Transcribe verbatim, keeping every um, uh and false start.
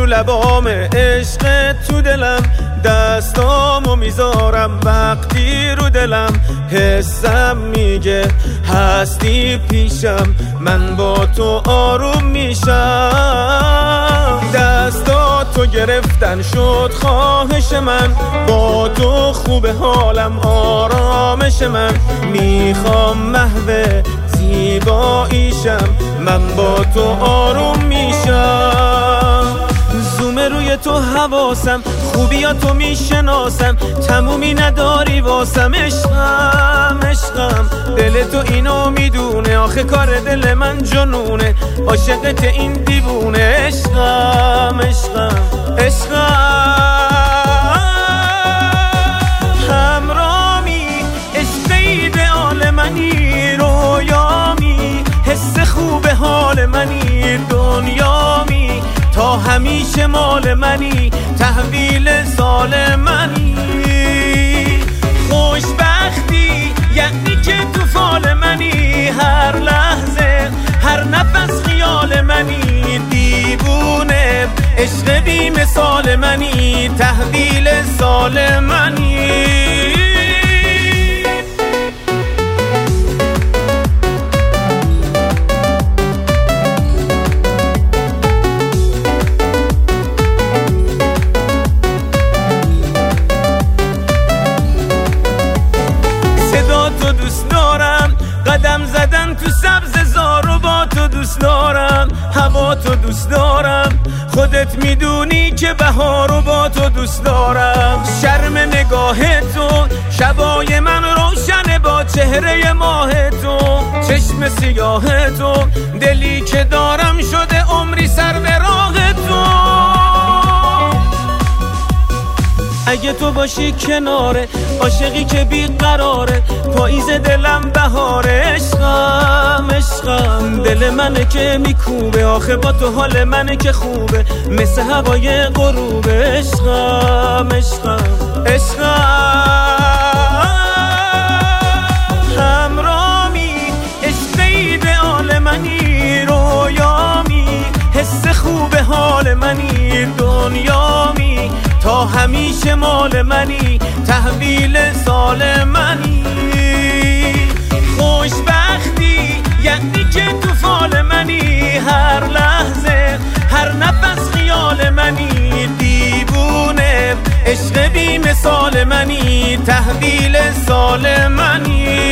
رو لبام، عشق تو دلم، دستامو میذارم وقتی رو دلم، حسم میگه هستی پیشم، من با تو آروم میشم. دستاتو گرفتن شد خواهش من، با تو خوب حالم آرامش من، میخوام محو زیباییشم، من با تو آروم میشم. زوم روی تو حواسم، خوبیاتو میشناسم، تمومی نداری واسم، عشقم عشقم دل تو اینو میدونه، آخه کار دل من جنونه، عاشقت این دیوونه، عشقم عشقم عشقم همرامی، عشق ایدئال منی، رویامی، حس خوب حال منی، دنیامی، تا همیشه مال منی، تحویل سال منی. خوشبختی یعنی که تو فال منی، هر لحظه هر نفس خیال منی، دیوونه عشق بی مثال منی، تحویل سال منی. قدم زدن تو سبز زارو، با تو دوست دارم، هوا تو دوست دارم، خودت میدونی که بهارو با تو دوست دارم. شرم نگاه تو، شبای من روشنه با چهره ماه تو، چشم سیاه تو، دلی که دارم شده عمری سر به راه تو. اگه تو باشی کناره، عاشقی که بیقراره، پاییز دلم بهاره، عشقم عشقم دل منه که میکوبه، آخه با تو حال منه که خوبه، مثل هوای غروبه، عشقم عشقم عشقم همرامی، عشق ایدئال منی، رویامی، حس خوب حال منی، دنیامی، تا همیشه مال منی، تحویل سال منی. خوشبختی یعنی که تو فال منی، هر لحظه هر نفس خیال منی، دیوونه عشق بی مثال منی، تحویل سال منی.